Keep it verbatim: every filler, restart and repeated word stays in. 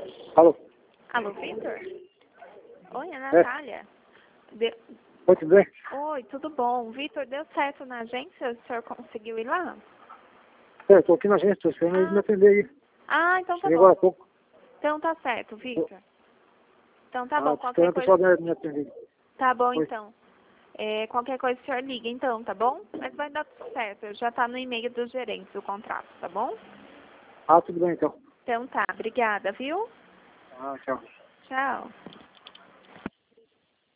Alô? Alô, Vitor? Oi, é a Natália. De... Oi, tudo bem? Oi, tudo bom? Vitor, deu certo na agência? O senhor conseguiu ir lá? É, eu tô aqui na agência, tô esperando Ah. eles me atender aí. Ah, então tá Cheguei agora há bom. pouco. Então tá certo, Vitor. Então tá Ah, bom, tô qualquer esperando o pessoal coisa... me me atender. Tá bom, Oi. então. É, qualquer coisa o senhor liga, então, tá bom? Mas vai dar tudo certo, já tá no e-mail do gerente o contrato, tá bom? Ah, tudo bem então. Então tá, obrigada, viu? Ah, tchau. Tchau.